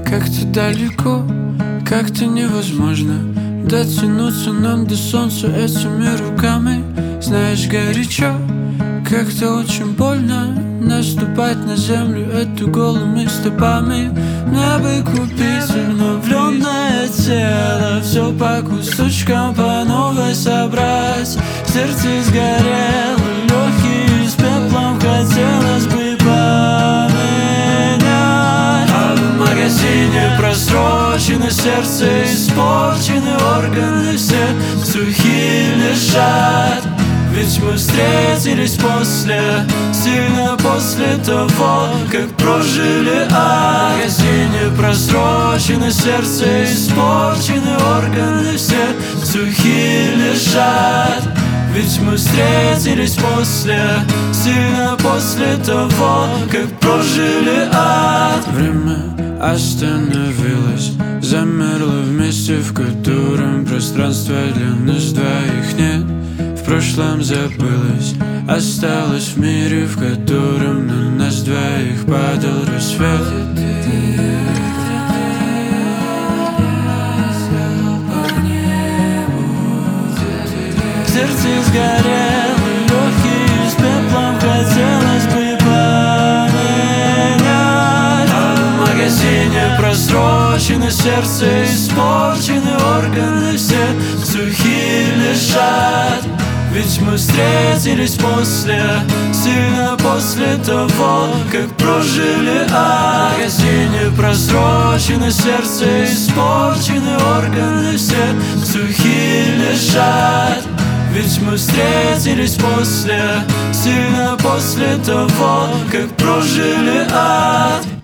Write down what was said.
Как-то далеко, как-то невозможно дотянуться нам до солнца этими руками. Знаешь, горячо, как-то очень больно наступать на землю эту голыми стопами. Мне бы купить обновленное тело, все по кусочкам по новой собрать. Сердце сгорело, легкие с пеплом хотелось бы поменять. А в магазине просрочено сердце, испорчены органы, все сухие лежат. Ведь мы встретились сильно после того, как прожили ад. В магазине просрочено сердце, испорчены органы, все сухие лежат. Ведь мы встретились сильно после того, как прожили ад. Время остановилось, замерло в месте, в котором пространства для нас двоих нет. В прошлом забылось, осталось в мире, в котором на нас двоих падал рассвет. Сердце сгорело, легкие с пеплом хотелось бы поменять. А в магазине просрочено сердце, испорчены органы, все сухие лежат. Ведь мы встретились сильно после того, как прожили ад. В магазине просрочено сердце, испорчены органы, все сухие лежат. Ведь мы встретились сильно после того, как прожили ад.